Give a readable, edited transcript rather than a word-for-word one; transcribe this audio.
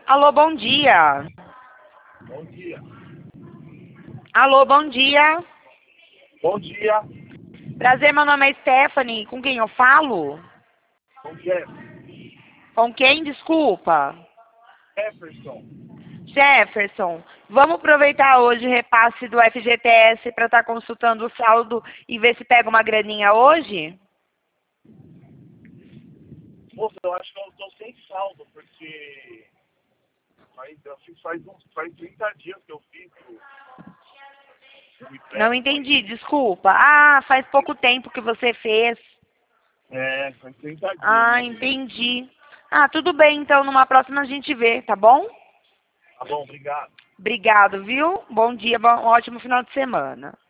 Alô, bom dia. Bom dia. Alô, bom dia. Bom dia. Prazer, meu nome é Stephanie. Com quem eu falo? Bom dia. Com quem? Desculpa. Jefferson. Jefferson, vamos aproveitar hoje o repasse do FGTS para estar consultando o saldo e ver se pega uma graninha hoje? Moça, eu acho que eu tô sem saldo, porque faz 30 dias que eu fiz o Não empréstimo entendi, aí. desculpa. Ah, faz pouco tempo que você fez. Faz 30 dias, Ah, minha filha. entendi. Ah, tudo bem, então numa próxima a gente vê, tá bom? Tá bom, obrigado. Obrigado, viu? Bom dia, bom, ótimo final de semana.